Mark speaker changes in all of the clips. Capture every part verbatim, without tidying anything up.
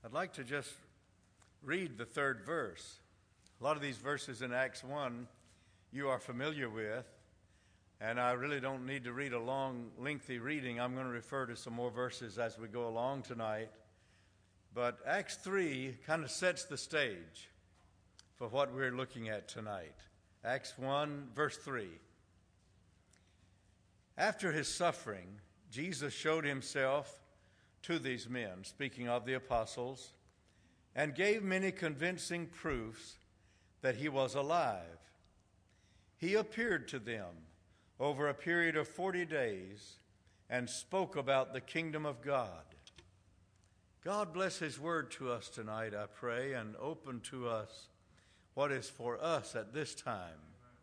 Speaker 1: I'd like to just read the third verse. A lot of these verses in Acts one you are familiar with, and I really don't need to read a long, lengthy reading. I'm going to refer to some more verses as we go along tonight. But Acts three kind of sets the stage for what we're looking at tonight. Acts one, verse three. After his suffering, Jesus showed himself to these men, speaking of the apostles, and gave many convincing proofs that he was alive. He appeared to them over a period of forty days and spoke about the kingdom of God. God bless his word to us tonight, I pray, and open to us what is for us at this time.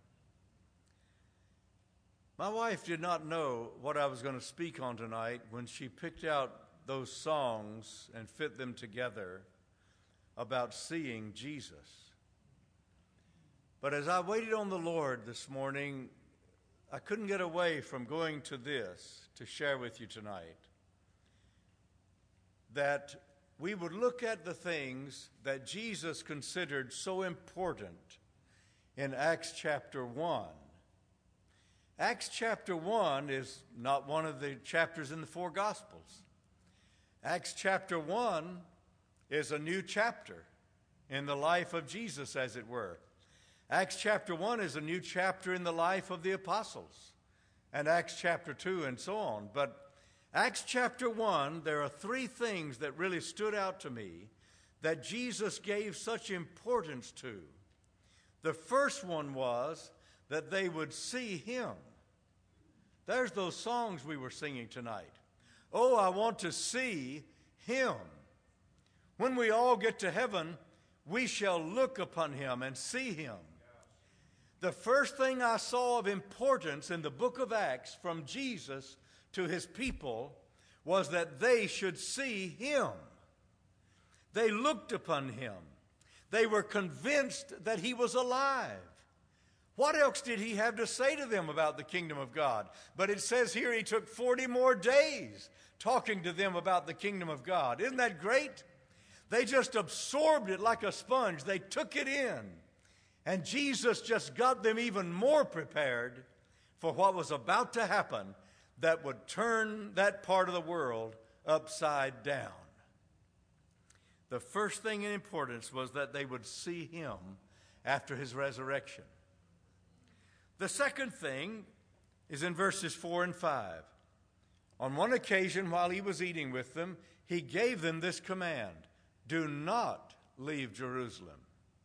Speaker 1: My wife did not know what I was going to speak on tonight when she picked out those songs and fit them together about seeing Jesus. But as I waited on the Lord this morning, I couldn't get away from going to this to share with you tonight, that we would look at the things that Jesus considered so important in Acts chapter one. Acts chapter one is not one of the chapters in the four Gospels. Acts chapter one is a new chapter in the life of Jesus, as it were. Acts chapter one is a new chapter in the life of the apostles, and Acts chapter two and so on. But Acts chapter one, there are three things that really stood out to me that Jesus gave such importance to. The first one was that they would see him. There's those songs we were singing tonight. Oh, I want to see him. When we all get to heaven, we shall look upon him and see him. The first thing I saw of importance in the book of Acts from Jesus to his people was that they should see him. They looked upon him. They were convinced that he was alive. What else did he have to say to them about the kingdom of God? But it says here he took forty more days talking to them about the kingdom of God. Isn't that great? They just absorbed it like a sponge. They took it in. And Jesus just got them even more prepared for what was about to happen that would turn that part of the world upside down. The first thing in importance was that they would see him after his resurrection. The second thing is in verses four and five. On one occasion, while he was eating with them, he gave them this command: do not leave Jerusalem.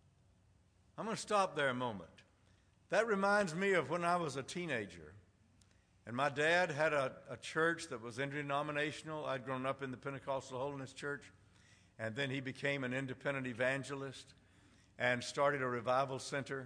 Speaker 1: I'm going to stop there a moment. That reminds me of when I was a teenager. And my dad had a, a church that was interdenominational. I'd grown up in the Pentecostal Holiness Church. And then he became an independent evangelist and started a revival center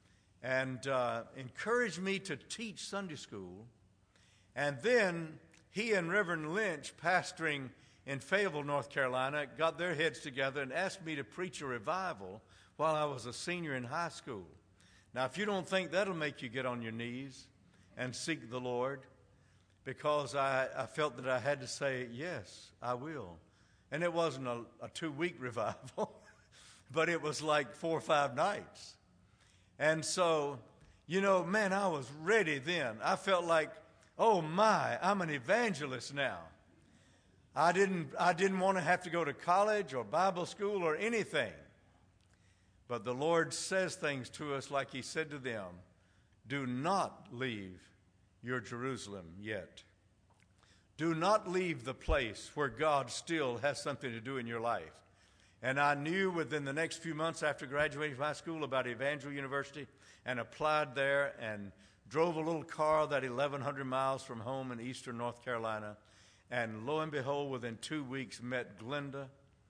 Speaker 1: and uh, encouraged me to teach Sunday school. And then he and Reverend Lynch, pastoring in Fayetteville, North Carolina, got their heads together and asked me to preach a revival while I was a senior in high school. Now, if you don't think that'll make you get on your knees and seek the Lord, because I, I felt that I had to say, yes, I will. And it wasn't a, a two-week revival, but it was like four or five nights. And so, you know, man, I was ready then. I felt like, oh my, I'm an evangelist now. I didn't, I didn't want to have to go to college or Bible school or anything. But the Lord says things to us like he said to them: do not leave your Jerusalem yet. Do not leave the place where God still has something to do in your life. And I knew within the next few months after graduating from high school about Evangel University, and applied there and drove a little car that eleven hundred miles from home in eastern North Carolina. And lo and behold, within two weeks met Glenda,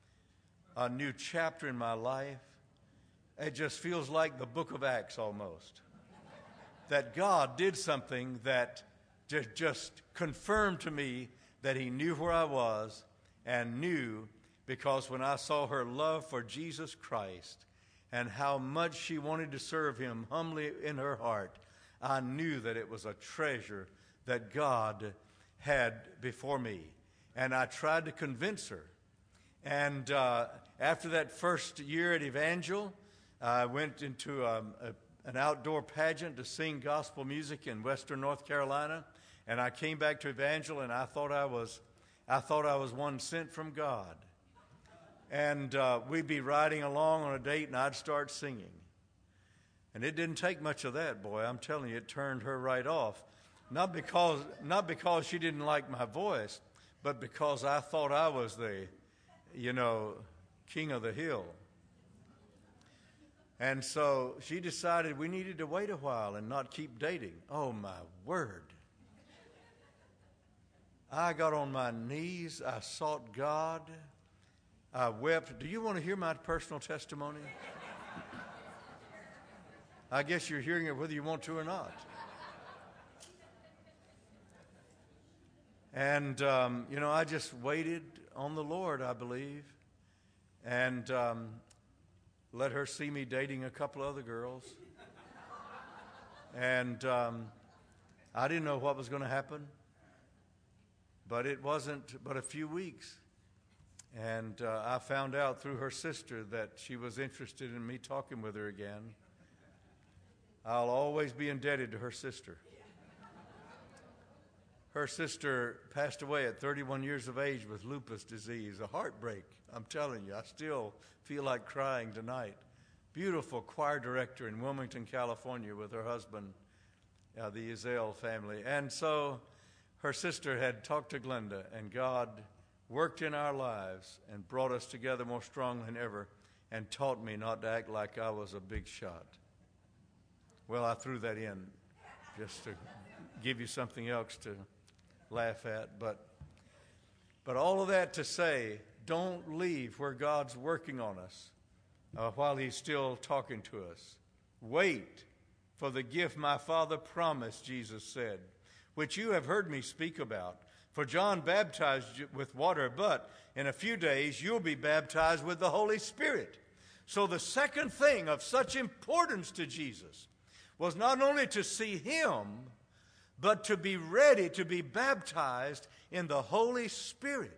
Speaker 1: a new chapter in my life. It just feels like the book of Acts almost. That God did something that just, just confirmed to me that he knew where I was, and knew, because when I saw her love for Jesus Christ and how much she wanted to serve him humbly in her heart, I knew that it was a treasure that God had before me. And I tried to convince her. And uh, after that first year at Evangel, I went into um, a, an outdoor pageant to sing gospel music in Western North Carolina. And I came back to Evangel, and I thought I was, I thought I was one sent from God. And uh, we'd be riding along on a date, and I'd start singing. And it didn't take much of that, boy. I'm telling you, it turned her right off. Not because, not because she didn't like my voice, but because I thought I was the, you know, king of the hill. And so she decided we needed to wait a while and not keep dating. Oh, my word. I got on my knees. I sought God. I wept. Do you want to hear my personal testimony? I guess you're hearing it whether you want to or not. And, um, you know, I just waited on the Lord, I believe, and um, let her see me dating a couple other girls. And um, I didn't know what was going to happen, but it wasn't but a few weeks. And uh, I found out through her sister that she was interested in me talking with her again. I'll always be indebted to her sister. Her sister passed away at thirty-one years of age with lupus disease, a heartbreak. I'm telling you, I still feel like crying tonight. Beautiful choir director in Wilmington, California with her husband, uh, the Ezell family. And so her sister had talked to Glenda, and God worked in our lives and brought us together more strongly than ever and taught me not to act like I was a big shot. Well, I threw that in just to give you something else to laugh at. But, but all of that to say, don't leave where God's working on us uh, while he's still talking to us. Wait for the gift my Father promised, Jesus said, which you have heard me speak about. For John baptized you with water, but in a few days you'll be baptized with the Holy Spirit. So the second thing of such importance to Jesus was not only to see him, but to be ready to be baptized in the Holy Spirit.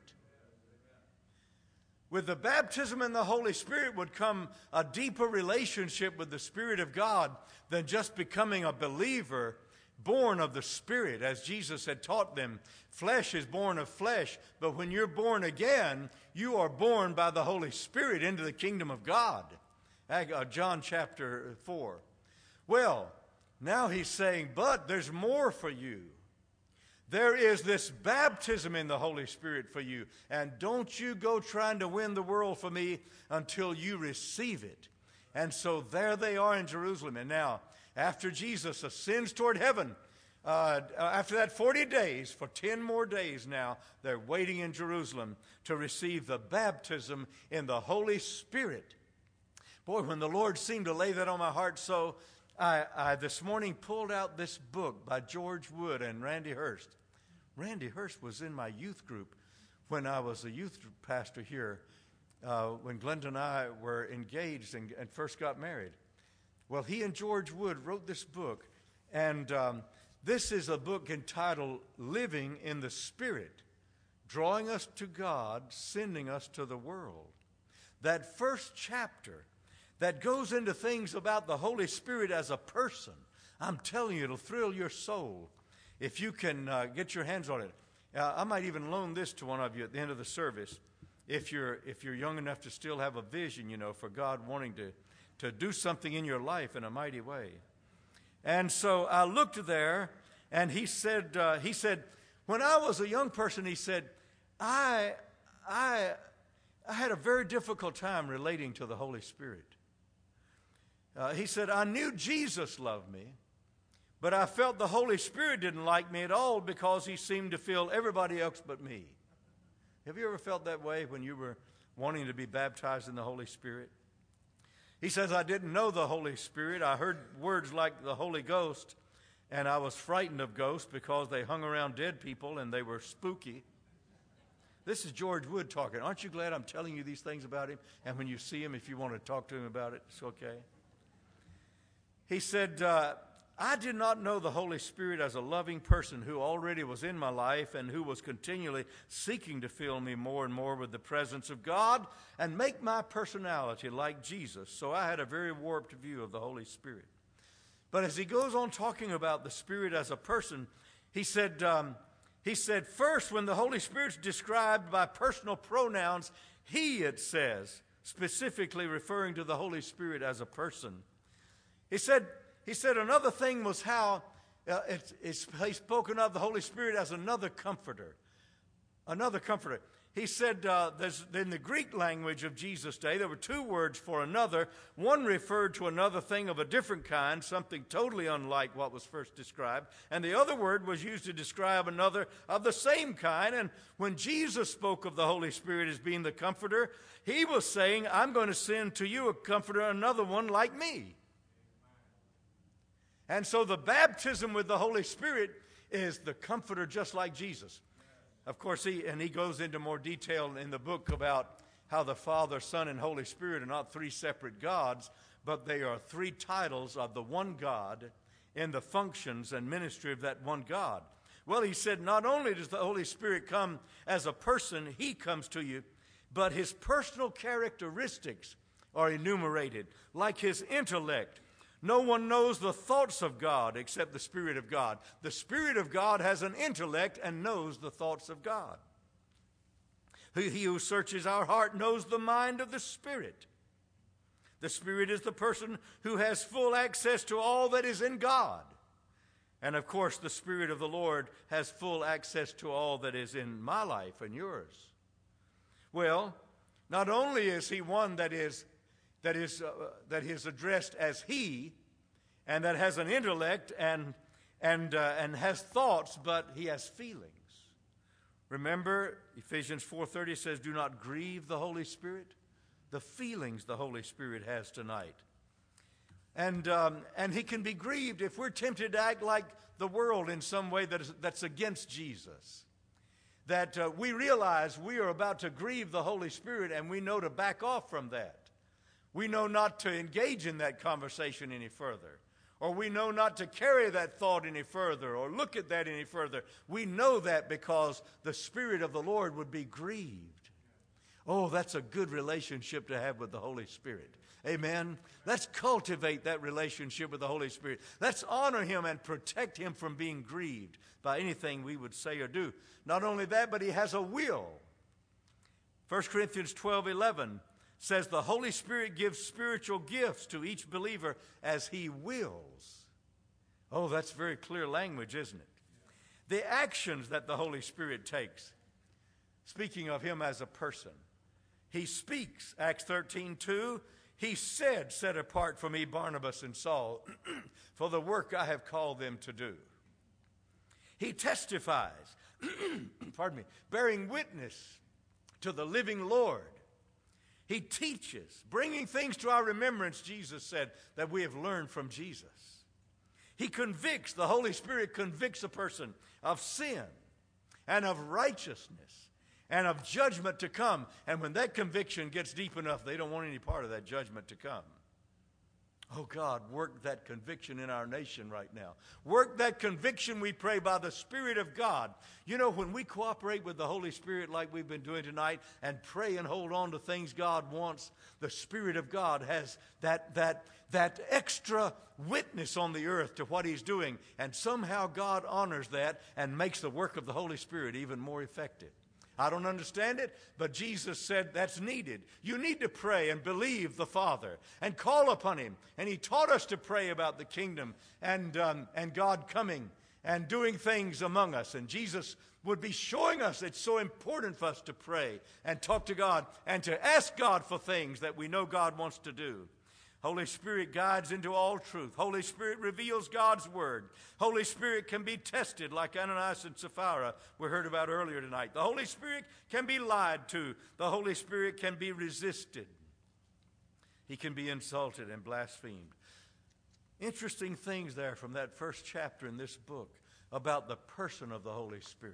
Speaker 1: With the baptism in the Holy Spirit would come a deeper relationship with the Spirit of God than just becoming a believer born of the Spirit, as Jesus had taught them. Flesh is born of flesh, but when you're born again, you are born by the Holy Spirit into the kingdom of God. John chapter four. Well, now he's saying, but there's more for you. There is this baptism in the Holy Spirit for you, and don't you go trying to win the world for me until you receive it. And so there they are in Jerusalem. And now, after Jesus ascends toward heaven, uh, after that forty days, for ten more days now, they're waiting in Jerusalem to receive the baptism in the Holy Spirit. Boy, when the Lord seemed to lay that on my heart so, I, I this morning pulled out this book by George Wood and Randy Hurst. Randy Hurst was in my youth group when I was a youth pastor here, uh, when Glenda and I were engaged and, and first got married. Well, he and George Wood wrote this book, and um, this is a book entitled Living in the Spirit, Drawing Us to God, Sending Us to the World. That first chapter that goes into things about the Holy Spirit as a person, I'm telling you, it'll thrill your soul if you can uh, get your hands on it. Uh, I might even loan this to one of you at the end of the service if you're, if you're young enough to still have a vision, you know, for God wanting to to do something in your life in a mighty way. And so I looked there, and he said, uh, he said, when I was a young person, he said, I, I, I had a very difficult time relating to the Holy Spirit. Uh, he said, I knew Jesus loved me, but I felt the Holy Spirit didn't like me at all because he seemed to feel everybody else but me. Have you ever felt that way when you were wanting to be baptized in the Holy Spirit? He says, I didn't know the Holy Spirit. I heard words like the Holy Ghost, and I was frightened of ghosts because they hung around dead people and they were spooky. This is George Wood talking. Aren't you glad I'm telling you these things about him? And when you see him, if you want to talk to him about it, it's okay. He said, uh, I did not know the Holy Spirit as a loving person who already was in my life and who was continually seeking to fill me more and more with the presence of God and make my personality like Jesus. So I had a very warped view of the Holy Spirit. But as he goes on talking about the Spirit as a person, he said, um, he said, first, when the Holy Spirit's described by personal pronouns, he, it says, specifically referring to the Holy Spirit as a person. He said, He said another thing was how uh, it's, it's, he's spoken of the Holy Spirit as another comforter. Another comforter. He said uh, there's, in the Greek language of Jesus' day, there were two words for another. One referred to another thing of a different kind, something totally unlike what was first described. And the other word was used to describe another of the same kind. And when Jesus spoke of the Holy Spirit as being the comforter, he was saying, I'm going to send to you a comforter, another one like me. And so the baptism with the Holy Spirit is the comforter just like Jesus. Of course, he and he goes into more detail in the book about how the Father, Son, and Holy Spirit are not three separate gods, but they are three titles of the one God in the functions and ministry of that one God. Well, he said not only does the Holy Spirit come as a person, he comes to you, but his personal characteristics are enumerated, like his intellect. No one knows the thoughts of God except the Spirit of God. The Spirit of God has an intellect and knows the thoughts of God. He who searches our heart knows the mind of the Spirit. The Spirit is the person who has full access to all that is in God. And of course, the Spirit of the Lord has full access to all that is in my life and yours. Well, not only is he one that is that is uh, that is addressed as he, and that has an intellect and and uh, and has thoughts, but he has feelings. Remember, Ephesians four thirty says, "Do not grieve the Holy Spirit." The feelings the Holy Spirit has tonight, and um, and he can be grieved if we're tempted to act like the world in some way that is, that's against Jesus. That uh, we realize we are about to grieve the Holy Spirit, and we know to back off from that. We know not to engage in that conversation any further. Or we know not to carry that thought any further or look at that any further. We know that because the Spirit of the Lord would be grieved. Oh, that's a good relationship to have with the Holy Spirit. Amen. Let's cultivate that relationship with the Holy Spirit. Let's honor him and protect him from being grieved by anything we would say or do. Not only that, but he has a will. First Corinthians twelve eleven says the Holy Spirit gives spiritual gifts to each believer as he wills. Oh, that's very clear language, isn't it? The actions that the Holy Spirit takes, speaking of him as a person. He speaks, Acts thirteen two, he said, "Set apart for me Barnabas and Saul for the work I have called them to do." He testifies, pardon me, bearing witness to the living Lord. He teaches, bringing things to our remembrance, Jesus said, that we have learned from Jesus. He convicts, the Holy Spirit convicts a person of sin and of righteousness and of judgment to come. And when that conviction gets deep enough, they don't want any part of that judgment to come. Oh God, work that conviction in our nation right now. Work that conviction, we pray, by the Spirit of God. You know, when we cooperate with the Holy Spirit like we've been doing tonight and pray and hold on to things God wants, the Spirit of God has that, that, that extra witness on the earth to what he's doing. And somehow God honors that and makes the work of the Holy Spirit even more effective. I don't understand it, but Jesus said that's needed. You need to pray and believe the Father and call upon him. And he taught us to pray about the kingdom and, um, and God coming and doing things among us. And Jesus would be showing us it's so important for us to pray and talk to God and to ask God for things that we know God wants to do. Holy Spirit guides into all truth. Holy Spirit reveals God's word. Holy Spirit can be tested like Ananias and Sapphira we heard about earlier tonight. The Holy Spirit can be lied to. The Holy Spirit can be resisted. He can be insulted and blasphemed. Interesting things there from that first chapter in this book about the person of the Holy Spirit.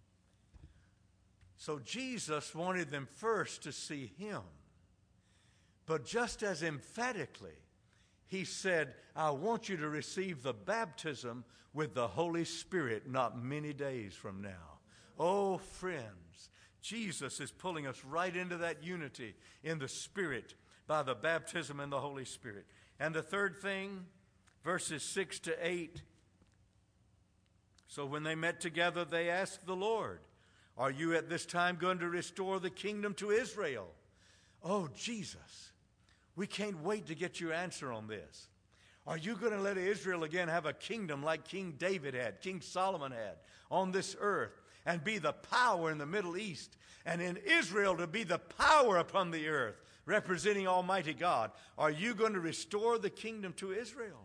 Speaker 1: So Jesus wanted them first to see him. But just as emphatically, he said, I want you to receive the baptism with the Holy Spirit not many days from now. Oh, friends, Jesus is pulling us right into that unity in the Spirit by the baptism in the Holy Spirit. And the third thing, verses six to eight. So when they met together, they asked the Lord, are you at this time going to restore the kingdom to Israel? Oh, Jesus, we can't wait to get your answer on this. Are you going to let Israel again have a kingdom like King David had, King Solomon had on this earth, and be the power in the Middle East, and in Israel to be the power upon the earth, representing Almighty God? Are you going to restore the kingdom to Israel?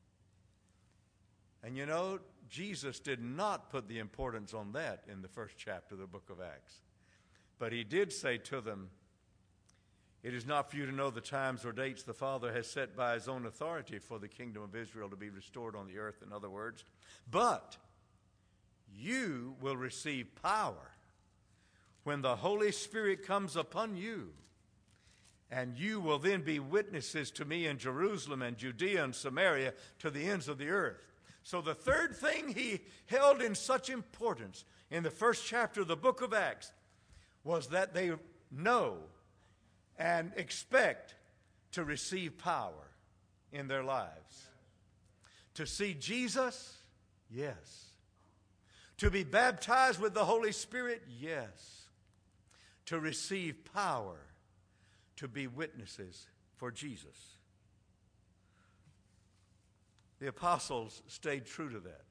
Speaker 1: And you know, Jesus did not put the importance on that in the first chapter of the book of Acts. But he did say to them, it is not for you to know the times or dates the Father has set by his own authority for the kingdom of Israel to be restored on the earth, in other words. But you will receive power when the Holy Spirit comes upon you. And you will then be witnesses to me in Jerusalem and Judea and Samaria to the ends of the earth. So the third thing he held in such importance in the first chapter of the book of Acts was that they know and expect to receive power in their lives. To see Jesus? Yes. To be baptized with the Holy Spirit? Yes. To receive power to be witnesses for Jesus. The apostles stayed true to that.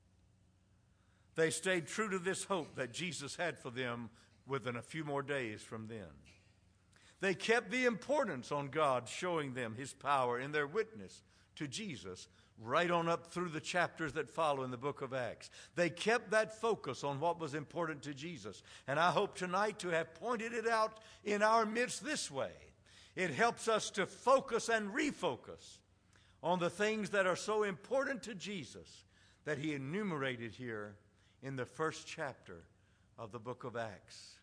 Speaker 1: They stayed true to this hope that Jesus had for them within a few more days from then. They kept the importance on God showing them his power in their witness to Jesus right on up through the chapters that follow in the book of Acts. They kept that focus on what was important to Jesus. And I hope tonight to have pointed it out in our midst this way. It helps us to focus and refocus on the things that are so important to Jesus that he enumerated here in the first chapter of the book of Acts.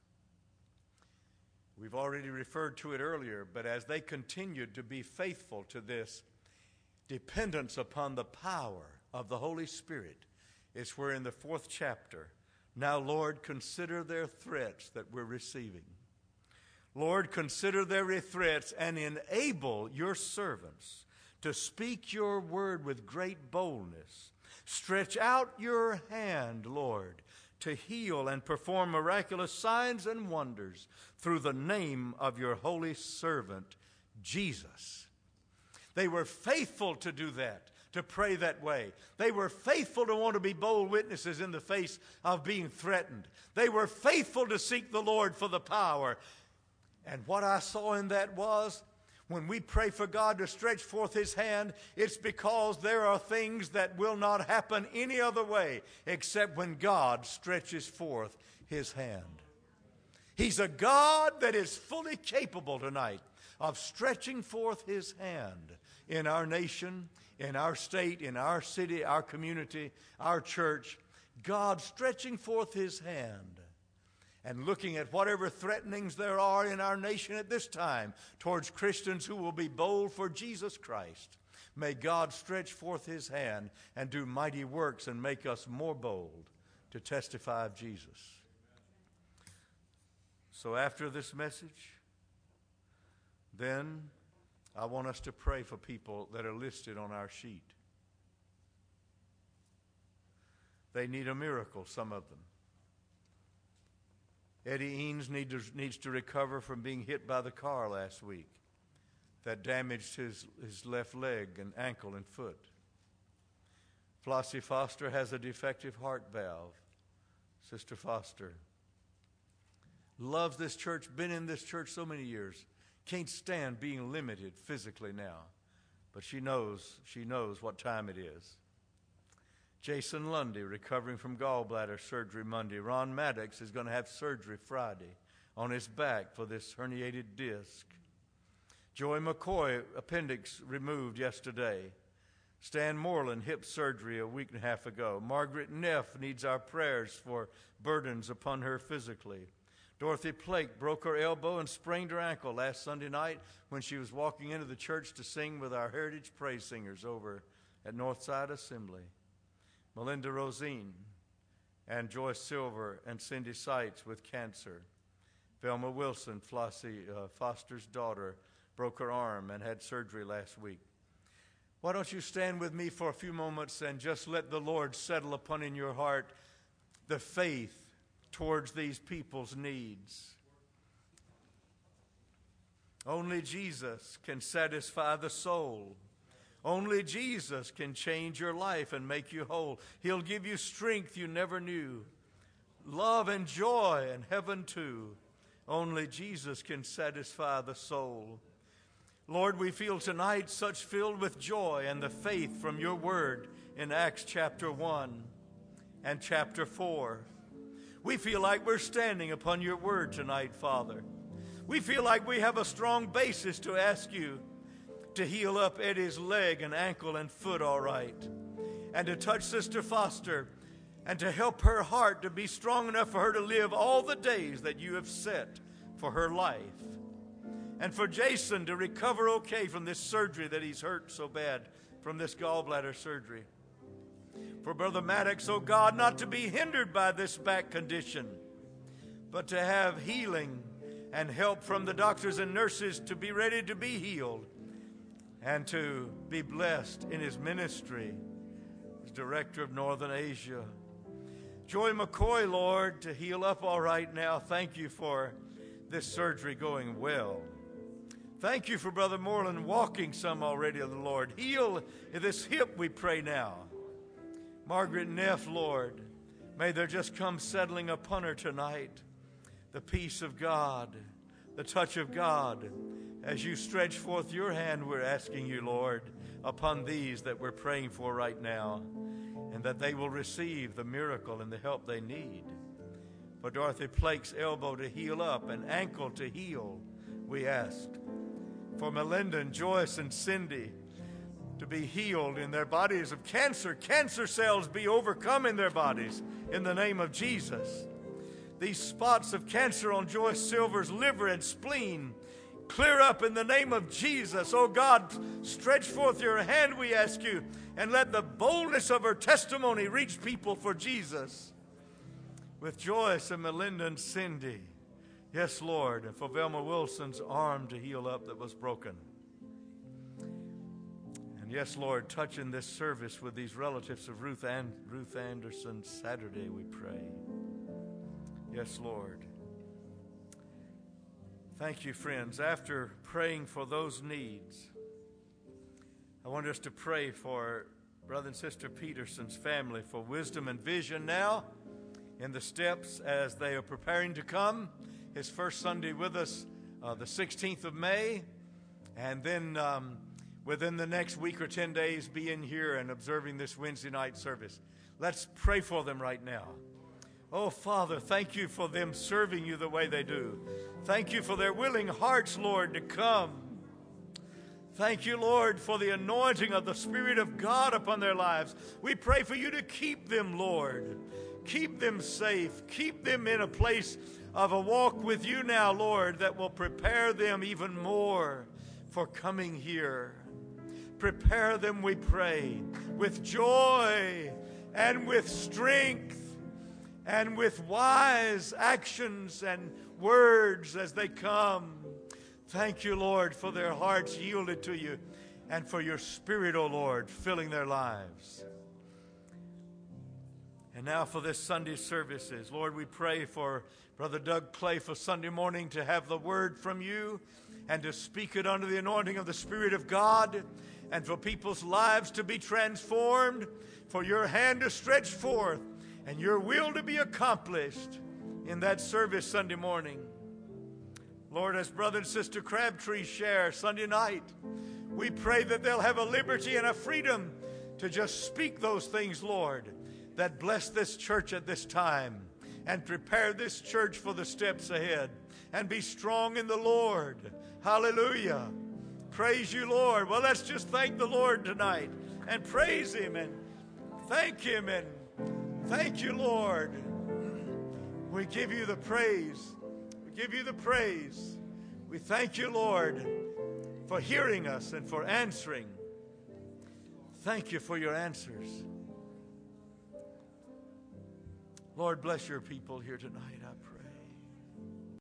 Speaker 1: We've already referred to it earlier, but as they continued to be faithful to this dependence upon the power of the Holy Spirit, it's where in the fourth chapter, now, Lord, consider their threats that we're receiving. Lord, consider their threats and enable your servants to speak your word with great boldness. Stretch out your hand, Lord, to heal and perform miraculous signs and wonders through the name of your holy servant, Jesus. They were faithful to do that, to pray that way. They were faithful to want to be bold witnesses in the face of being threatened. They were faithful to seek the Lord for the power. And what I saw in that was, when we pray for God to stretch forth his hand, it's because there are things that will not happen any other way except when God stretches forth his hand. He's a God that is fully capable tonight of stretching forth his hand in our nation, in our state, in our city, our community, our church. God stretching forth his hand and looking at whatever threatenings there are in our nation at this time towards Christians who will be bold for Jesus Christ. May God stretch forth his hand and do mighty works and make us more bold to testify of Jesus. So after this message, then I want us to pray for people that are listed on our sheet. They need a miracle, some of them. Eddie Eanes need to, needs to recover from being hit by the car last week. That damaged his, his left leg and ankle and foot. Flossie Foster has a defective heart valve. Sister Foster loves this church, been in this church so many years. Can't stand being limited physically now. But she knows, she knows what time it is. Jason Lundy, recovering from gallbladder surgery Monday. Ron Maddox is going to have surgery Friday on his back for this herniated disc. Joey McCoy, appendix removed yesterday. Stan Moreland, hip surgery a week and a half ago. Margaret Neff needs our prayers for burdens upon her physically. Dorothy Plake broke her elbow and sprained her ankle last Sunday night when she was walking into the church to sing with our Heritage Praise Singers over at Northside Assembly. Melinda Rosine and Joyce Silver and Cindy Seitz with cancer. Velma Wilson, Flossie uh, Foster's daughter, broke her arm and had surgery last week. Why don't you stand with me for a few moments and just let the Lord settle upon in your heart the faith towards these people's needs. Only Jesus can satisfy the soul. Only Jesus can change your life and make you whole. He'll give you strength you never knew, love and joy and heaven too. Only Jesus can satisfy the soul. Lord, we feel tonight such filled with joy and the faith from your word in Acts chapter one and chapter four. We feel like we're standing upon your word tonight, Father. We feel like we have a strong basis to ask you to heal up Eddie's leg and ankle and foot all right, and to touch Sister Foster and to help her heart to be strong enough for her to live all the days that you have set for her life. And for Jason to recover okay from this surgery that he's hurt so bad from this gallbladder surgery. For Brother Maddox, oh God, not to be hindered by this back condition, but to have healing and help from the doctors and nurses to be ready to be healed and to be blessed in his ministry as Director of Northern Asia. Joy McCoy, Lord, to heal up all right now. Thank you for this surgery going well. Thank you for Brother Moreland walking some already, of the Lord. Heal this hip, we pray now. Margaret Neff, Lord, may there just come settling upon her tonight the peace of God, the touch of God. As you stretch forth your hand, we're asking you, Lord, upon these that we're praying for right now, and that they will receive the miracle and the help they need. For Dorothy Plake's elbow to heal up and ankle to heal, we ask. For Melinda and Joyce and Cindy to be healed in their bodies of cancer. Cancer cells be overcome in their bodies in the name of Jesus. These spots of cancer on Joyce Silver's liver and spleen clear up in the name of Jesus. Oh God, stretch forth your hand, we ask you, and let the boldness of her testimony reach people for Jesus. With Joyce and Melinda and Cindy, yes, Lord, and for Velma Wilson's arm to heal up that was broken. And yes, Lord, touch in this service with these relatives of Ruth, and Ruth Anderson Saturday, we pray. Yes, Lord. Thank you, friends. After praying for those needs, I want us to pray for Brother and Sister Peterson's family for wisdom and vision now in the steps as they are preparing to come. His first Sunday with us, uh, the sixteenth of May, and then um, within the next week or ten days, be in here and observing this Wednesday night service. Let's pray for them right now. Oh, Father, thank you for them serving you the way they do. Thank you for their willing hearts, Lord, to come. Thank you, Lord, for the anointing of the Spirit of God upon their lives. We pray for you to keep them, Lord. Keep them safe. Keep them in a place of a walk with you now, Lord, that will prepare them even more for coming here. Prepare them, we pray, with joy and with strength and with wise actions and words as they come. Thank you, Lord, for their hearts yielded to you and for your Spirit, O Lord, filling their lives. And now for this Sunday services, Lord, we pray for Brother Doug Clay for Sunday morning to have the word from you and to speak it under the anointing of the Spirit of God, and for people's lives to be transformed, for your hand to stretch forth and your will to be accomplished in that service Sunday morning. Lord, as Brother and Sister Crabtree share Sunday night, we pray that they'll have a liberty and a freedom to just speak those things, Lord, that bless this church at this time and prepare this church for the steps ahead, and be strong in the Lord. Hallelujah. Praise you, Lord. Well, let's just thank the Lord tonight and praise him and thank him and thank you, Lord. We give you the praise give you the praise. We thank you, Lord, for hearing us and for answering. Thank you for your answers. Lord, bless your people here tonight.